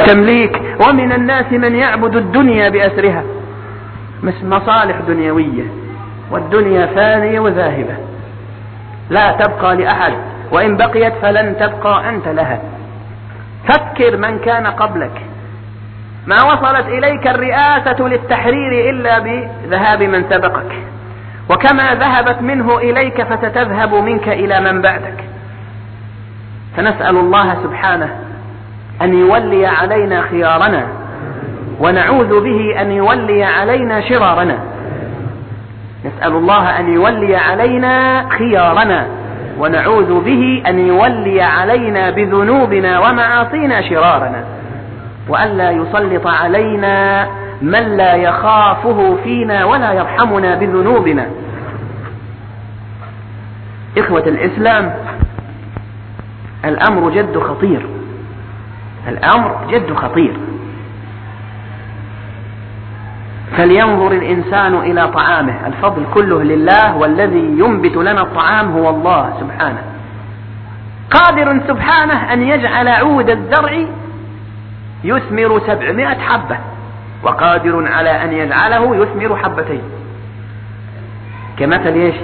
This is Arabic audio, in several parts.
والتمليك. ومن الناس من يعبد الدنيا بأسرها، مصالح دنيوية، والدنيا فانية وذاهبة لا تبقى لأحد، وإن بقيت فلن تبقى أنت لها. فكر من كان قبلك، ما وصلت إليك الرئاسة للتحرير إلا بذهاب من سبقك، وكما ذهبت منه إليك فستذهب منك إلى من بعدك. فنسأل الله سبحانه أن يولي علينا خيارنا، ونعوذ به أن يولي علينا شرارنا. نسأل الله أن يولي علينا خيارنا، ونعوذ به أن يولي علينا بذنوبنا ومعاصينا شرارنا، وألا يسلط علينا من لا يخافه فينا ولا يرحمنا بذنوبنا. إخوة الإسلام، الأمر جد خطير، الأمر جد خطير. فلينظر الإنسان إلى طعامه، الفضل كله لله، والذي ينبت لنا الطعام هو الله سبحانه. قادر سبحانه أن يجعل عود الزرع يثمر 700 حبة، وقادر على أن يجعله يثمر حبتين. كمثل ايش؟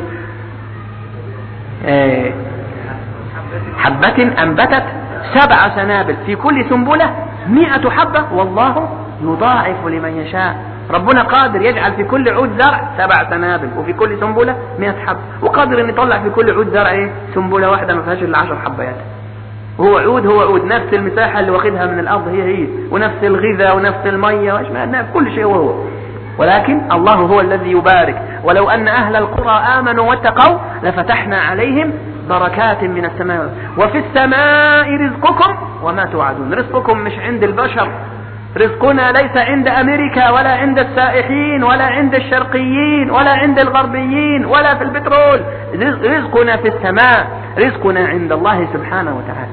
حبة أنبتت 7 سنابل في كل سنبلة 100 حبة، والله يضاعف لمن يشاء. ربنا قادر يجعل في كل عود زرع 7 سنابل، وفي كل سنبلة 100 حبة، وقادر أن يطلع في كل عود زرع سنبلة واحدة ما فيهاش إلا 10 حبات. هو عود نفس المساحة اللي واخدها من الأرض هي، ونفس الغذاء ونفس المية كل شيء هو. ولكن الله هو الذي يبارك. ولو أن أهل القرى آمنوا واتقوا لفتحنا عليهم بركات من السماء، وفي السماء رزقكم وما توعدون. رزقكم مش عند البشر، رزقنا ليس عند أمريكا ولا عند السائحين ولا عند الشرقيين ولا عند الغربيين ولا في البترول. رزقنا في السماء، رزقنا عند الله سبحانه وتعالى.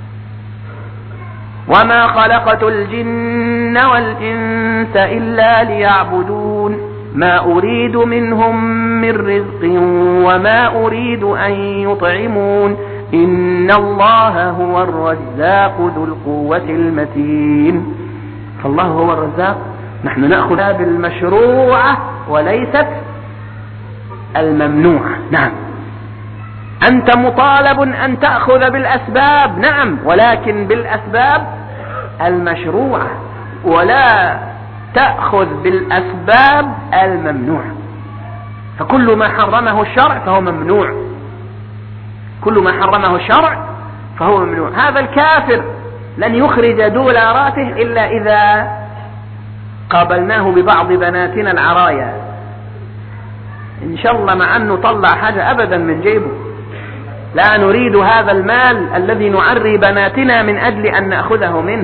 وما خلقت الجن والإنس إلا ليعبدون ما أريد منهم من رزق وما أريد أن يطعمون إن الله هو الرزاق ذو القوة المتين. فالله هو الرزاق، نحن نأخذ بالمشروعة وليست الممنوعة. نعم، أنت مطالب أن تأخذ بالأسباب، نعم، ولكن بالأسباب المشروعة، ولا تأخذ بالأسباب الممنوعة. فكل ما حرمه الشرع فهو ممنوع، كل ما حرمه الشرع فهو ممنوع. هذا الكافر لن يخرج دولاراته إلا إذا قابلناه ببعض بناتنا العرايا، إن شاء الله، مع أنه طلع حاجة أبدا من جيبه. لا نريد هذا المال الذي نعري بناتنا من أجل أن نأخذه منه،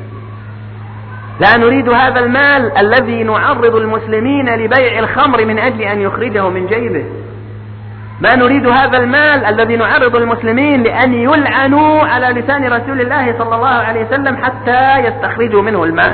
لا نريد هذا المال الذي نعرض المسلمين لبيع الخمر من أجل أن يخرجه من جيبه، ما نريد هذا المال الذي نعرض المسلمين لأن يلعنوا على لسان رسول الله صلى الله عليه وسلم حتى يستخرجوا منه المال.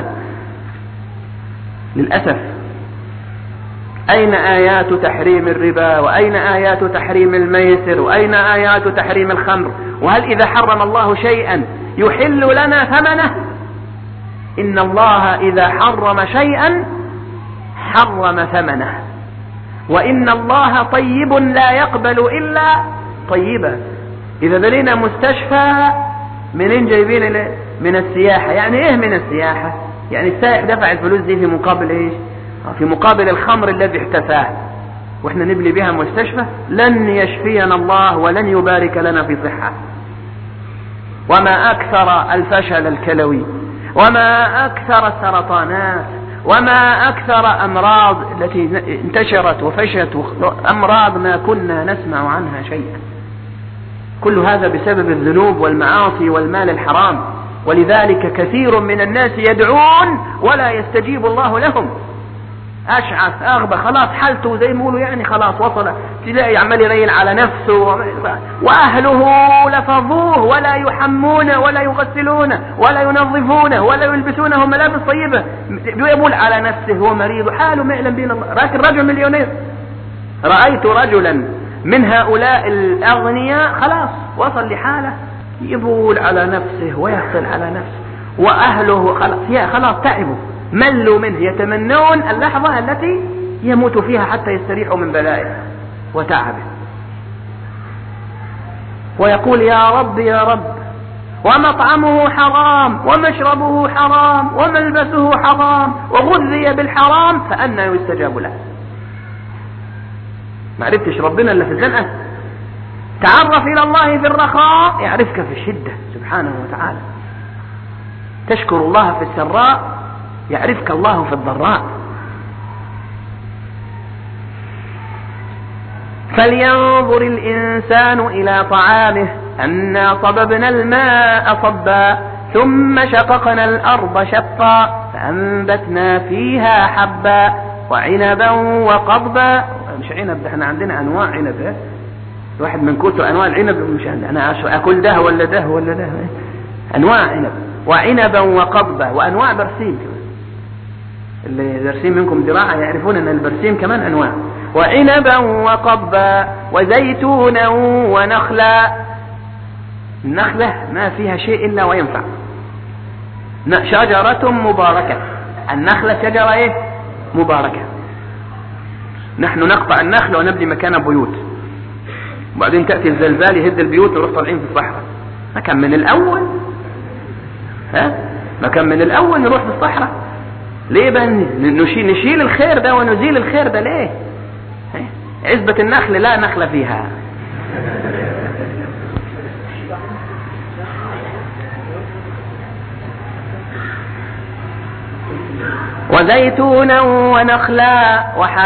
للأسف أين آيات تحريم الربا، وأين آيات تحريم الميسر، وأين آيات تحريم الخمر؟ وهل إذا حرم الله شيئا يحل لنا ثمنه؟ إن الله إذا حرم شيئا حرم ثمنه، وإن الله طيب لا يقبل إلا طيبا. إذا بنينا مستشفى منين جايبين؟ من السياحة. يعني إيه من السياحة؟ يعني السائح دفع الفلوس دي في مقابل إيش؟ في مقابل الخمر الذي احتفاه، وإحنا نبني بها مستشفى لن يشفينا الله ولن يبارك لنا في صحة. وما أكثر الفشل الكلوي، وما أكثر السرطانات، وما أكثر أمراض التي انتشرت وفشت، أمراض ما كنا نسمع عنها شيئا. كل هذا بسبب الذنوب والمعاصي والمال الحرام. ولذلك كثير من الناس يدعون ولا يستجيب الله لهم، أشعث أغبى، خلاص حالته زي ما يقولوا يعني خلاص وصل، تلاقي عمال يريل على نفسه، وأهله لفظوه ولا يحمونه ولا يغسلونه ولا ينظفونه ولا يلبسونه ملابس طيبة، يقول على نفسه هو مريض وحاله ما يعلم بين الله. لكن رجل مليونير، رأيت رجلا من هؤلاء الأغنياء خلاص وصل لحاله يبول على نفسه ويغسل على نفسه وأهله خلاص تعبوا ملوا منه، يتمنون اللحظة التي يموت فيها حتى يستريحوا من بلائه وتعبه. ويقول يا رب يا رب، ومطعمه حرام ومشربه حرام وملبسه حرام وغذي بالحرام فأنى يستجاب له. ما عرفتش ربنا إلا في الزنقة. تعرف إلى الله في الرخاء يعرفك في الشدة سبحانه وتعالى. تشكر الله في السراء يعرفك الله في الضراء. فلينظر الإنسان إلى طعامه أنا صببنا الماء صبا ثم شققنا الأرض شقا فأنبتنا فيها حبا وعنبا وقضبا. مش عنب ده، احنا عندنا أنواع عنب، واحد من كتر أنواع العنب. مش أنا أكل ده ولا ده ولا ده، أنواع عنب وعنبا وقضبا وأنواع برسيم. اللي دارسين منكم زراعة يعرفون أن البرسيم كمان أنواع. وعنبا وقضبا وزيتونا ونخلا. النخلة ما فيها شيء إلا وينفع، شجرة مباركة. النخلة شجرة ايه؟ مباركة. نحن نقطع النخل ونبني مكانها بيوت، وبعدين تأتي الزلزال يهد البيوت ونروح طالعين في الصحراء. ما كان من الأول ما كان من الأول نروح في الصحراء؟ ليه بقى نشيل الخير ده ونزيل الخير ده ليه؟ عزبة النخل لا نخل فيها. وزيتونا ونخلا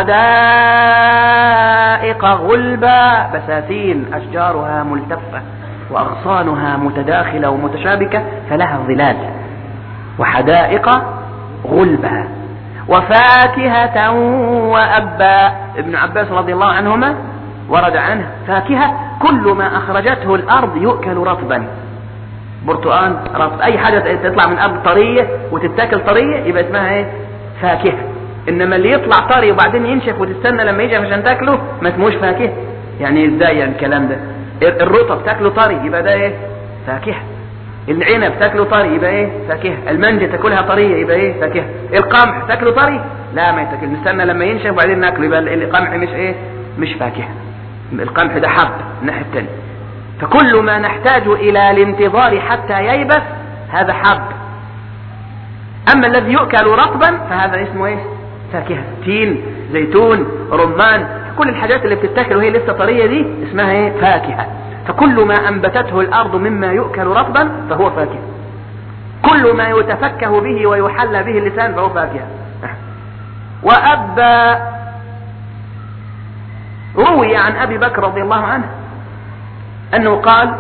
وحدائق غلبا بساتين أشجارها ملتفة وأغصانها متداخلة ومتشابكة فلها ظلال. وحدائق غلبا وفاكهة وأبا. ابن عباس رضي الله عنهما ورد عنه فاكهة كل ما أخرجته الأرض يؤكل رطبا. برتقان رطب، أي حاجة تطلع من الأرض طرية وتتاكل طرية يبقى اسمها ايه؟ فاكهة. إنما اللي يطلع طري وبعدين ينشف وتستنى لما يجي عشان تاكله ما اسموش فاكهة. يعني ازاي يعني الكلام ده؟ الرطب تاكله طري يبقى ده ايه؟ فاكهة. العنب تاكله طري يبقى ايه؟ فاكهة. المانجا تاكلها طرية يبقى ايه؟ فاكهة. القمح تاكله طري؟ لا ما يتاكل، نستنى لما ينشف وبعدين ناكله يبقى القمح مش ايه؟ مش فاكهة. القمح ده حب الناحية التانية. فكل ما نحتاج إلى الانتظار حتى ييبس هذا حب. أما الذي يؤكل رطبا فهذا اسمه ايه؟ فاكهة. تين، زيتون، رمان، كل الحاجات اللي بتتاكل وهي لسه طرية دي اسمها ايه؟ فاكهة. فكل ما أنبتته الأرض مما يؤكل رطبا فهو فاكهة. كل ما يتفكه به ويحلى به اللسان فهو فاكهة. وأبا. روي عن أبي بكر رضي الله عنه أنه قال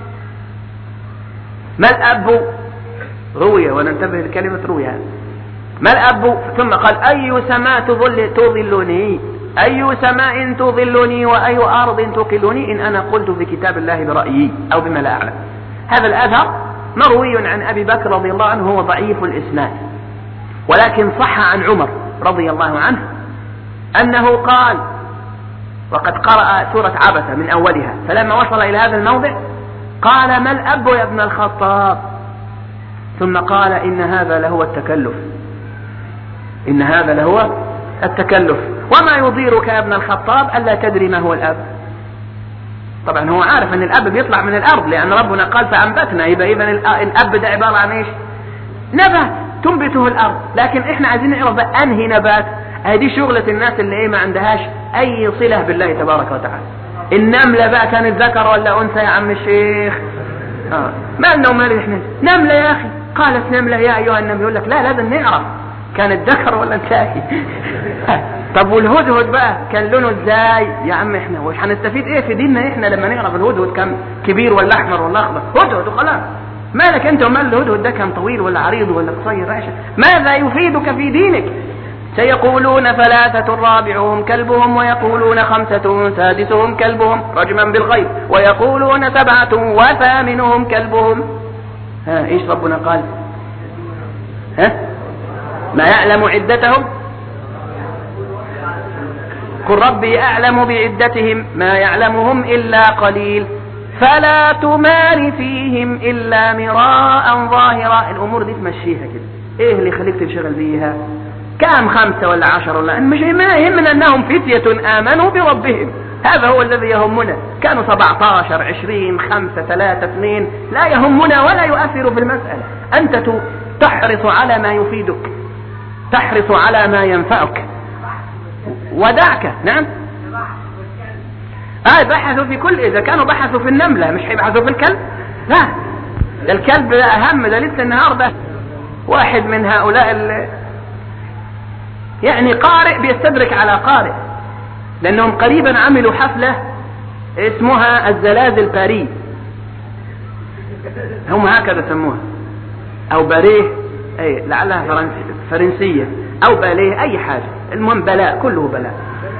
ما الأب؟ روي وننتبه لكلمة روي هذا. ما الأب؟ ثم قال أي سماء تظلني، أي سماء تظلني وأي أرض تقلني إن أنا قلت في كتاب الله برأيي أو بما لا أعلم. هذا الأثر مروي عن أبي بكر رضي الله عنه، هو ضعيف الإسناد، ولكن صح عن عمر رضي الله عنه أنه قال وقد قرأ سورة عبسة من أولها، فلما وصل إلى هذا الموضع قال ما الأب يا ابن الخطاب، ثم قال إن هذا لهو التكلف، إن هذا لهو التكلف. وما يضيرك يا ابن الخطاب ألا تدري ما هو الأب. طبعا هو عارف أن الأب بيطلع من الأرض، لأن ربنا قال فأنبتنا، يبقى إذن الأب ده عبارة عن إيش؟ نبات تنبته الأرض. لكن إحنا عايزين نعرف أنهي نبات. هذه شغلة الناس اللي إيه ما عندهاش أي صلة بالله تبارك وتعالى. النملة بقى كانت ذكر ولا أنثى يا عم الشيخ؟ ما لنا ومال إحنا نملة يا أخي. قالت نملة يا أيها النمل، يقول لك لا لازم نعرف كانت ذكر ولا أنثى. طب والهدهد بقى كان لونه ازاي يا عم؟ احنا وش هنستفيد ايه في ديننا احنا لما نعرف الهدهد كان كبير ولا احمر ولا اخضر؟ هدهد وخلاص. مالك انت ومال الهدهد ده كان طويل ولا عريض ولا قصير؟ راشد ماذا يفيدك في دينك؟ سيقولون 3 رابعهم كلبهم ويقولون 5 سادسهم كلبهم رجما بالغيب ويقولون 7 وثامنهم كلبهم. ايش ربنا قال؟ ما يعلم عدتهم قل ربي أعلم بعدتهم ما يعلمهم إلا قليل. فلا تمار فيهم إلا مراء ظاهرا. الأمور دي تمشيها كده، إيه اللي يخليك تنشغل بيها؟ كام 5 ولا 10 ولا مش ما يهمنا أنهم فتية آمنوا بربهم، هذا هو الذي يهمنا. كانوا 17 20 5 3 2 لا يهمنا ولا يؤثر في المسألة. أنت تحرص على ما يفيدك، تحرص على ما ينفعك ودعك. نعم بحثوا في كل، إذا كانوا بحثوا في النملة مش هيبحثوا في الكلب؟ لا، ده الكلب ده أهم. ده لسه النهاردة واحد من هؤلاء يعني قارئ بيستدرك على قارئ، لأنهم قريبا عملوا حفلة اسمها الزلازل باريس، هم هكذا سموها، أو باريه، أي لعلها فرنسية أو باليه، أي حاجة، المهم بلاء، كله بلاء.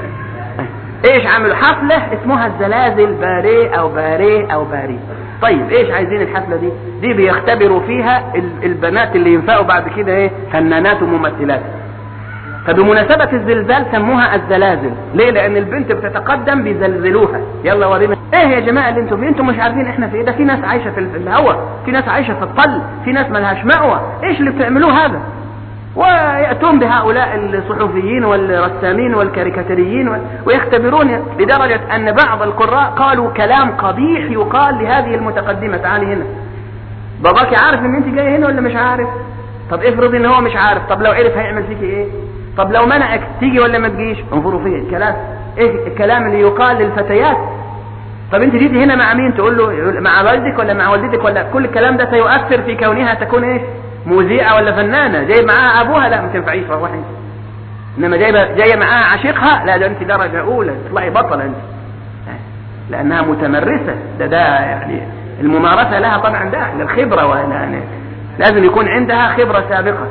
ايش عملوا؟ حفلة اسمها الزلازل باريه او باريه او باريس. طيب ايش عايزين الحفلة دي بيختبروا فيها البنات اللي ينفعوا بعد كده ايه، فنانات وممثلات. فبمناسبة الزلزال سموها الزلازل. ليه؟ لان البنت بتتقدم بيزلزلوها. يلا ورينا ايه يا جماعة اللي انتم فيه؟ انتم مش عارفين احنا في ايه؟ ده في ناس عايشة في الهواء، في ناس عايشة في الطل، في ناس ملهاش مأوى. ايش اللي بتعملوه هذا؟ ويأتون بهؤلاء الصحفيين والرسامين والكاريكاتيريين ويختبرون، لدرجة أن بعض القراء قالوا كلام قبيح يقال لهذه المتقدمة: تعالي هنا، باباك عارف ان انت جاي هنا ولا مش عارف؟ طب افرض ان هو مش عارف، طب لو عرف هيعمل فيك ايه؟ طب لو منعك تيجي ولا ما تجيش؟ انظروا فيه الكلام، ايه الكلام اللي يقال للفتيات. طب انت جيتي هنا مع مين؟ تقول له مع والدك ولا مع والدتك ولا؟ كل الكلام ده سيؤثر في كونها تكون ايه، مذيعة ولا فنانة. جاي معاها ابوها؟ لا ما تنفعيش، روحي. انما جايه معاها عشيقها؟ لا، ده انت درجة اولى، تطلعي بطلة انت، لانها متمرسة. ده يعني الممارسة لها طبعا داخل الخبرة، يعني لازم يكون عندها خبرة سابقة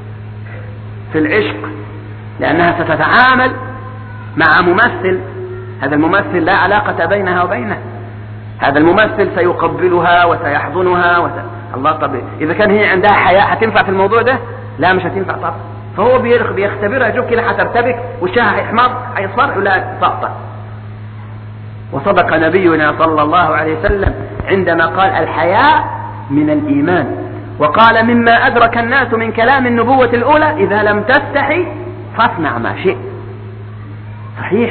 في العشق، لانها ستتعامل مع ممثل. هذا الممثل لا علاقة بينها وبينه، هذا الممثل سيقبلها وسيحضنها الله. طب إذا كان هي عندها حياء هتنفع في الموضوع ده؟ لا مش هتنفع طبعا. فهو بيختبرها، يشوف كده هترتبك وشها هيحمر هيصفر ولا سقطة. وصدق نبينا صلى الله عليه وسلم عندما قال: الحياء من الإيمان. وقال: مما أدرك الناس من كلام النبوة الأولى: إذا لم تستحي فاصنع ما شئت. صحيح.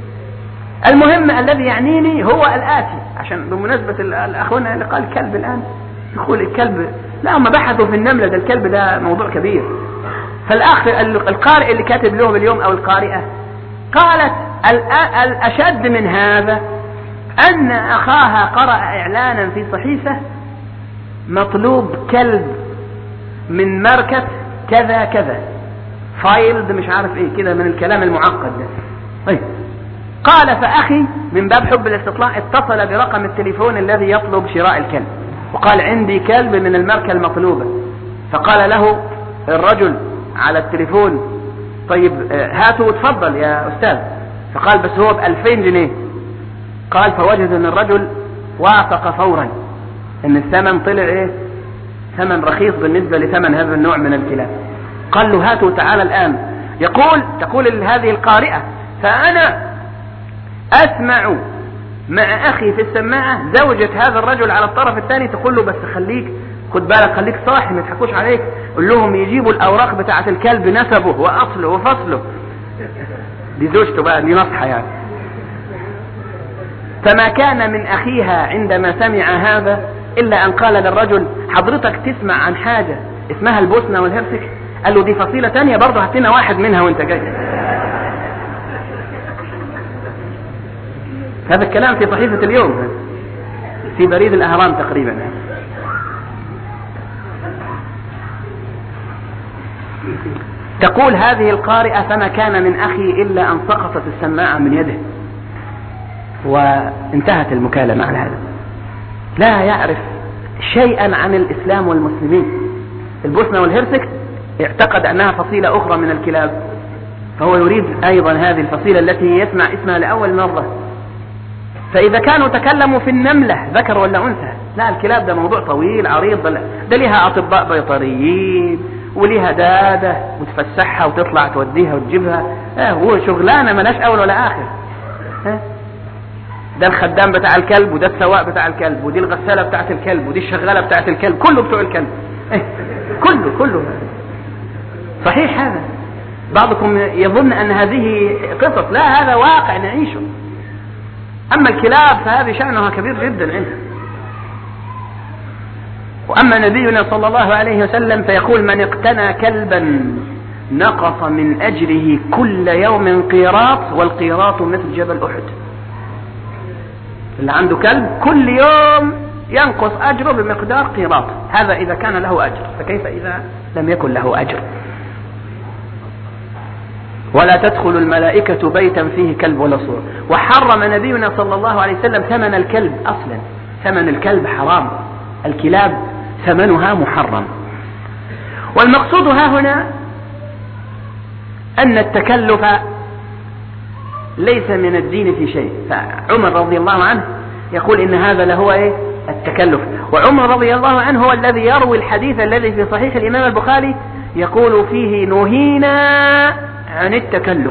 المهم الذي يعنيني هو الآتي، عشان بمناسبة الأخونا اللي قال الكلب الآن، يقول الكلب، لا هم بحثوا في النملة، ده الكلب ده موضوع كبير. فالأخ القارئ اللي كاتب لهم اليوم أو القارئة قالت: الأشد من هذا أن أخاها قرأ إعلانا في صحيفة: مطلوب كلب من ماركة كذا كذا، فايلد مش عارف ايه كده من الكلام المعقد ده. طيب، قال: فأخي من باب حب الاستطلاع اتصل برقم التليفون الذي يطلب شراء الكلب، وقال: عندي كلب من الماركة المطلوبة. فقال له الرجل على التليفون: طيب هاتوا وتفضل يا أستاذ. فقال: بس هو ب2000 جنيه. قال: فوجد ان الرجل وافق فورا، ان الثمن طلع ايه، ثمن رخيص بالنسبة لثمن هذا النوع من الكلاب. قال له: هاتوا تعالى الآن. تقول هذه القارئة: فأنا أسمع مع أخي في السماعة زوجة هذا الرجل على الطرف الثاني تقول له: بس خليك، خد بالك، خليك صاحي، ما يضحكوش عليك، قول لهم يجيبوا الأوراق بتاعة الكلب، نسبه وأصله وفصله. دي زوجته بقى، دي نصحة يعني. فما كان من أخيها عندما سمع هذا إلا أن قال للرجل: حضرتك تسمع عن حاجة اسمها البوسنة والهرسك؟ قال له: دي فصيلة تانية برضه، هاتنا واحد منها وانت جاي. هذا الكلام في صحيفة اليوم، في بريد الأهرام تقريبا. تقول هذه القارئة: فما كان من أخي إلا أن سقطت السماعة من يده، وانتهت المكالمة على هذا. لا يعرف شيئا عن الإسلام والمسلمين. البوسنة والهرسك اعتقد أنها فصيلة أخرى من الكلاب، فهو يريد أيضا هذه الفصيلة التي يسمع اسمها لأول مرة. فإذا كانوا تكلموا في النملة ذكر ولا أنثى، لا، الكلاب ده موضوع طويل عريض، ده لها أطباء بيطريين ولها دادة وتفسحها وتطلع توديها وتجيبها، هو شغلانة ملاش أول ولا آخر. ده الخدام بتاع الكلب، وده السواق بتاع الكلب، ودي الغسالة بتاعت الكلب، ودي الشغالة بتاعت الكلب، كله بتوع الكلب. كله صحيح. هذا بعضكم يظن أن هذه قصص، لا، هذا واقع نعيشه. أما الكلاب فهذه شأنها كبير جدا عندها. وأما نبينا صلى الله عليه وسلم فيقول: من اقتنى كلبا نقص من أجره كل يوم قيراط، والقيراط مثل جبل أحد. اللي عنده كلب كل يوم ينقص أجره بمقدار قيراط، هذا إذا كان له أجر، فكيف إذا لم يكن له أجر؟ ولا تدخل الملائكة بيتا فيه كلب ولا صور. وحرم نبينا صلى الله عليه وسلم ثمن الكلب أصلا، ثمن الكلب حرام، الكلاب ثمنها محرم. والمقصود ها هنا أن التكلف ليس من الدين في شيء. فعمر رضي الله عنه يقول إن هذا لهو التكلف. وعمر رضي الله عنه هو الذي يروي الحديث الذي في صحيح الإمام البخاري يقول فيه: نهينا عن التكلف.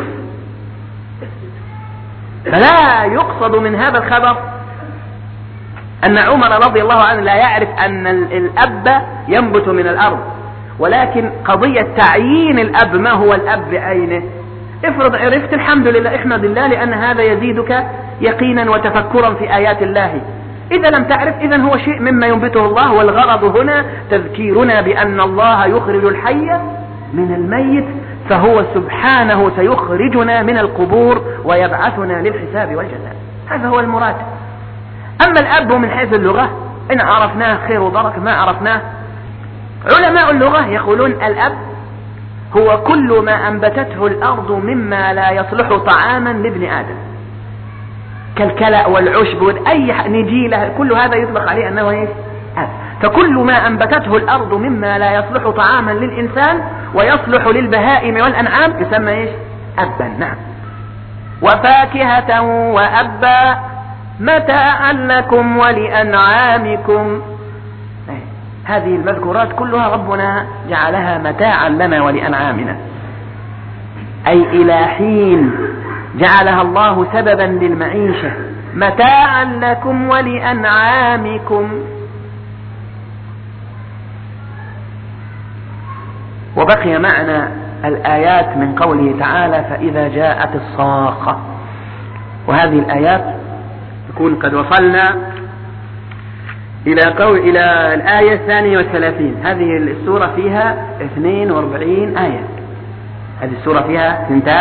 فلا يقصد من هذا الخبر أن عمر رضي الله عنه لا يعرف أن الأب ينبت من الأرض، ولكن قضية تعيين الأب، ما هو الأب بعينه. افرض عرفت، الحمد لله، احمد الله، لأن هذا يزيدك يقينا وتفكرا في آيات الله. إذا لم تعرف، إذن هو شيء مما ينبته الله. والغرض هنا تذكيرنا بأن الله يخرج الحي من الميت، فهو سبحانه سيخرجنا من القبور ويبعثنا للحساب والجزاء. هذا هو المراد. أما الأب من حيث اللغة، إن عرفناه خير وبركة، ما عرفناه. علماء اللغة يقولون الأب هو كل ما أنبتته الأرض مما لا يصلح طعاما لابن آدم، كالكلأ والعشب وأي نجيلة، كل هذا يطلق عليه أنه أب. فكل ما أنبتته الأرض مما لا يصلح طعاما للإنسان ويصلح للبهائم والأنعام يسمى أبا. نعم. وفاكهة وأبا متاعا لكم ولأنعامكم. هذه المذكورات كلها ربنا جعلها متاعا لنا ولأنعامنا، أي إلى حين جعلها الله سببا للمعيشة، متاعا لكم ولأنعامكم. وبقي معنا الآيات من قوله تعالى: فإذا جاءت الصاخة. وهذه الآيات يكون قد وصلنا إلى الآية 32. هذه السورة فيها 42 آية. هذه السورة فيها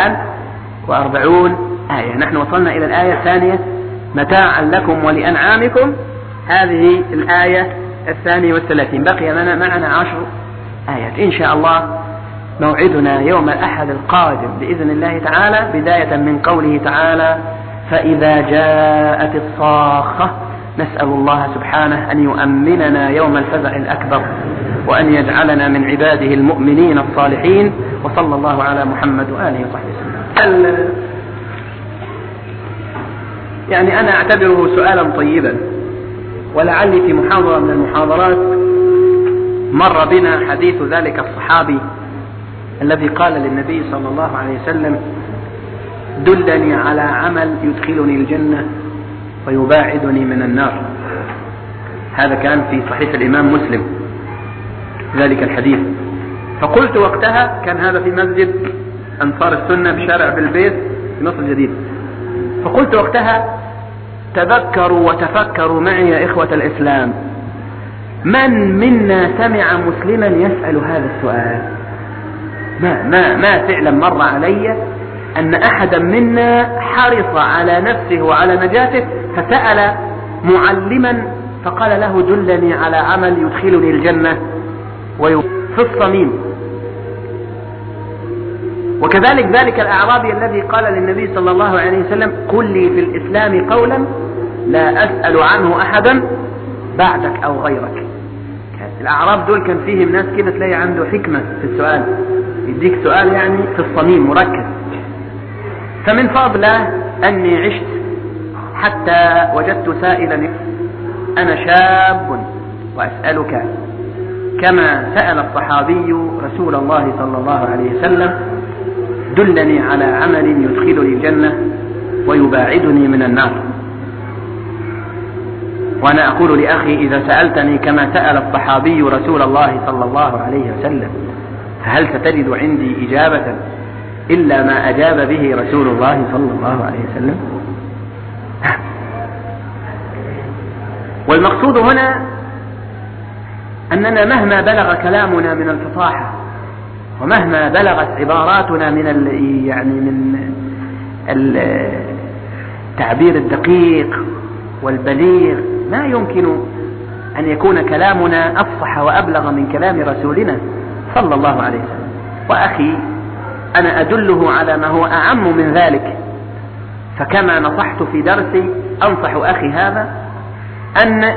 42 آية. نحن وصلنا إلى الآية الثانية: متاعا لكم ولأنعامكم. هذه الآية 32. بقي معنا 10 آيات إن شاء الله. موعدنا يوم الأحد القادم بإذن الله تعالى، بداية من قوله تعالى: فإذا جاءت الصاخة. نسأل الله سبحانه أن يؤمننا يوم الفزع الأكبر، وأن يجعلنا من عباده المؤمنين الصالحين. وصلى الله على محمد وآله وصحبه وسلم. يعني أنا أعتبره سؤالا طيبا، ولعلي في محاضرة من المحاضرات مر بنا حديث ذلك الصحابي الذي قال للنبي صلى الله عليه وسلم: دلني على عمل يدخلني الجنة ويباعدني من النار. هذا كان في صحيح الإمام مسلم ذلك الحديث. فقلت وقتها، كان هذا في مسجد أنصار السنة بشارع بالبيت في مصر الجديد، فقلت وقتها: تذكروا وتفكروا معي يا إخوة الإسلام، من منا سمع مسلما يسأل هذا السؤال؟ ما فعلا مر علي أن أحدا منا حرص على نفسه وعلى نجاته فسأل معلما فقال له: دلني على عمل يدخلني الجنة في الصميم. وكذلك ذلك الأعرابي الذي قال للنبي صلى الله عليه وسلم: قل لي في الإسلام قولا لا أسأل عنه أحدا بعدك أو غيرك. الأعراب دول كان فيهم ناس كده تلاقي عنده حكمة في السؤال، يديك سؤال يعني في الصميم مركز. فمن فضله أني عشت حتى وجدت سائلا: أنا شاب وأسألك كما سأل الصحابي رسول الله صلى الله عليه وسلم: دلني على عمل يدخلني الجنة ويباعدني من النار. وأنا أقول لأخي إذا سألتني كما سأل الصحابي رسول الله صلى الله عليه وسلم فهل ستجد عندي إجابة إلا ما أجاب به رسول الله صلى الله عليه وسلم؟ والمقصود هنا أننا مهما بلغ كلامنا من الفصاحة ومهما بلغت عباراتنا من التعبير الدقيق والبليغ ما يمكن أن يكون كلامنا أفصح وأبلغ من كلام رسولنا صلى الله عليه وسلم. وأخي أنا أدله على ما هو أعم من ذلك، فكما نصحت في درسي أنصح أخي هذا أن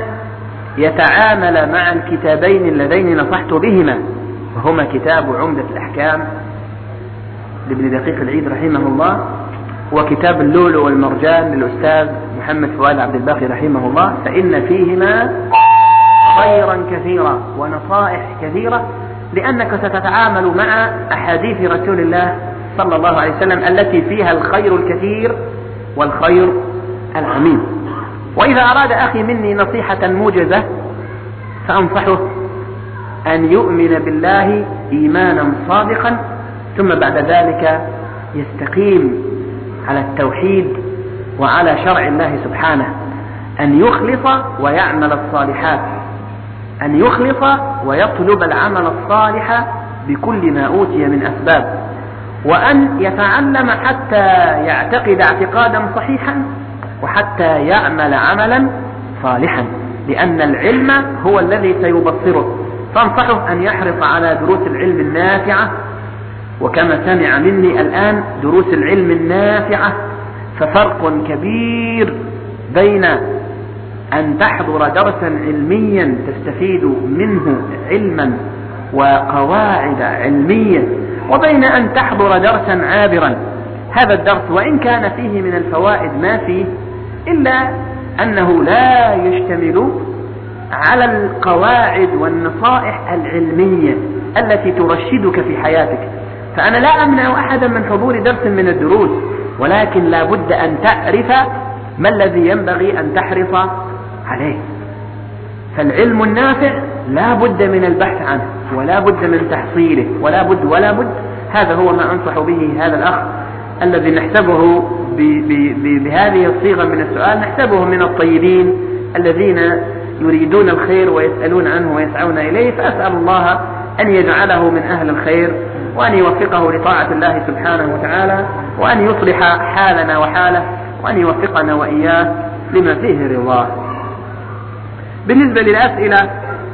يتعامل مع الكتابين اللذين نصحت بهما، وهما كتاب عمدة الأحكام لابن دقيق العيد رحمه الله، وكتاب اللؤلؤ والمرجان للأستاذ محمد فؤاد عبد الباقي رحمه الله، فإن فيهما خيرا كثيرا ونصائح كثيرة، لأنك ستتعامل مع أحاديث رسول الله صلى الله عليه وسلم التي فيها الخير الكثير والخير العميم. وإذا أراد أخي مني نصيحة موجزة فأنصحه أن يؤمن بالله إيمانا صادقا، ثم بعد ذلك يستقيم على التوحيد وعلى شرع الله سبحانه، أن يخلص ويعمل الصالحات، أن يخلص ويطلب العمل الصالح بكل ما أوتي من أسباب، وأن يتعلم حتى يعتقد اعتقادا صحيحا وحتى يعمل عملا صالحا، لأن العلم هو الذي سيبصره. فانصحه أن يحرص على دروس العلم النافعة، وكما سمع مني الآن دروس العلم النافعة، ففرق كبير بين أن تحضر درسا علميا تستفيد منه علما وقواعد علمية، وبين أن تحضر درسا عابرا. هذا الدرس وإن كان فيه من الفوائد ما فيه، إلا أنه لا يشتمل على القواعد والنصائح العلمية التي ترشدك في حياتك. فأنا لا أمنع أحدا من حضور درس من الدروس، ولكن لا بد أن تعرف ما الذي ينبغي أن تحرص عليه. فالعلم النافع لا بد من البحث عنه، ولا بد من تحصيله، ولا بد. هذا هو ما أنصح به هذا الأخ الذي نحسبه بهذه الصيغة من السؤال، نحسبه من الطيبين الذين يريدون الخير ويسألون عنه ويسعون إليه. فأسأل الله أن يجعله من أهل الخير، وأن يوفقه لطاعة الله سبحانه وتعالى، وأن يصلح حالنا وحاله، وأن يوفقنا وإياه لما فيه رضاه. بالنسبة للأسئلة،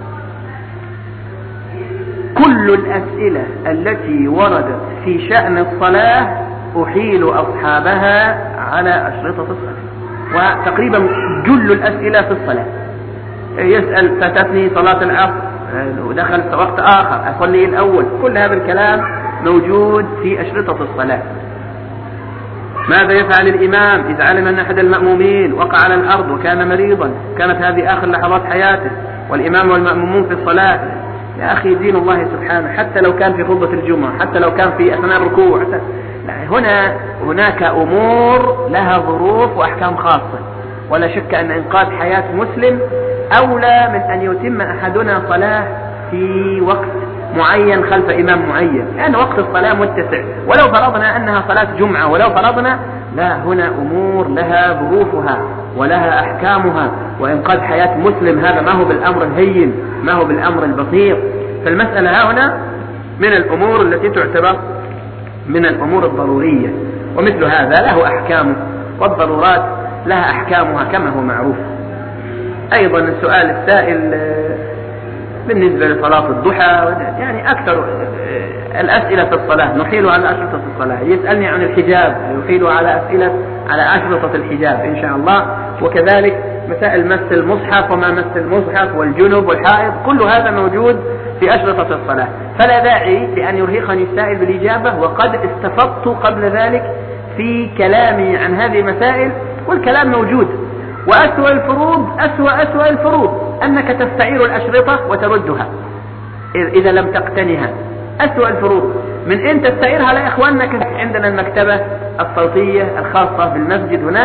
كل الأسئلة التي وردت في شأن الصلاة أحيل أصحابها على أشرطة الصلاة، وتقريبا جل الأسئلة في الصلاة. يسأل فاتتني صلاة العصر ودخل وقت آخر أصلي الأول، كل هذا الكلام موجود في أشرطة الصلاة. ماذا يفعل الإمام إذا علم أن أحد المأمومين وقع على الأرض وكان مريضا، كانت هذه آخر لحظات حياته، والإمام والمأمومون في الصلاة؟ يا أخي دين الله سبحانه، حتى لو كان في خطبة الجمعة، حتى لو كان في أثناء الركوع، هناك أمور لها ظروف وأحكام خاصة. ولا شك أن إنقاذ حياة مسلم أولى من أن يتم أحدنا صلاة في وقت معين خلف إمام معين، لأن وقت الصلاة متسع. ولو فرضنا أنها صلاة جمعة، ولو فرضنا، لا، هنا أمور لها ظروفها ولها أحكامها، وإنقاذ حياة مسلم هذا ما هو بالأمر الهين، ما هو بالأمر البسيط. فالمسألة هنا من الأمور التي تعتبر من الأمور الضرورية، ومثل هذا له أحكامه، والضرورات لها أحكامها كما هو معروف. أيضا السؤال السائل بالنسبة لصلاة الضحى، يعني أكثر الأسئلة في الصلاة نحيل على أشرطة الصلاة. يسألني عن الحجاب، يحيل على أسئلة على أشرطة الحجاب إن شاء الله. وكذلك مسائل مس المصحف وما مس المصحف والجنب والحائض، كل هذا موجود في أشرطة الصلاة، فلا داعي لأن يرهقني السائل بالإجابة، وقد استفدت قبل ذلك في كلامي عن هذه المسائل، والكلام موجود. وأسوأ الفروض، أسوأ الفروض أنك تستعير الأشرطة وتردها إذا لم تقتنها. أسوأ الفروض من أن تستعيرها لإخوانك. عندنا المكتبة الصوتية الخاصة بالمسجد هنالك،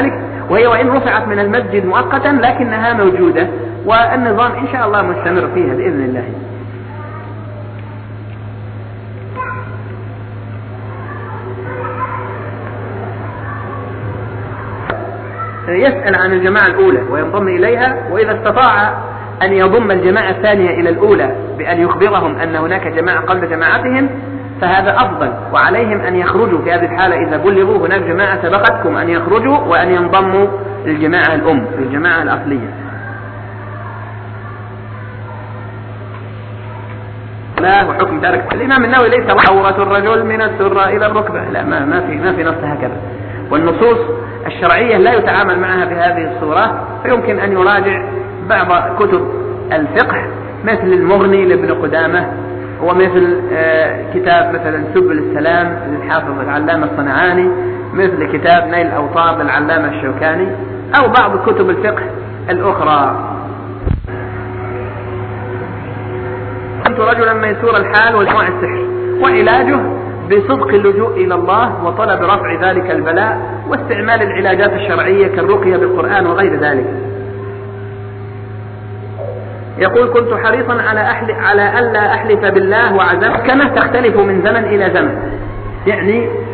وهي وإن رفعت من المسجد مؤقتا لكنها موجودة، والنظام إن شاء الله مستمر فيها بإذن الله. يسأل عن الجماعة الأولى وينضم إليها، وإذا استطاع أن يضم الجماعة الثانية إلى الأولى بأن يخبرهم أن هناك جماعة قبل جماعتهم فهذا أفضل، وعليهم أن يخرجوا في هذه الحالة إذا بلغوا هناك جماعة سبقتكم أن يخرجوا وأن ينضموا للجماعة الأم في الجماعة الأصلية. لا وحكم تارك الإمام النووي ليس عورة الرجل من السرة إلى الركبة، لا ما في نص هكذا، والنصوص الشرعية لا يتعامل معها بهذه الصورة، فيمكن أن يراجع بعض كتب الفقه مثل المغني لابن قدامة، ومثل كتاب مثلا سبل السلام للحافظ العلامة الصنعاني، مثل كتاب نيل الأوطار للعلامة الشوكاني، أو بعض كتب الفقه الأخرى. كنت رجلا ميسور الحال والنوع السحر، وعلاجه بصدق اللجوء إلى الله وطلب رفع ذلك البلاء واستعمال العلاجات الشرعية كالرقية بالقرآن وغير ذلك. يقول كنت حريصا على ألا أحلف بالله وعزمت كما تختلف من زمن إلى زمن، يعني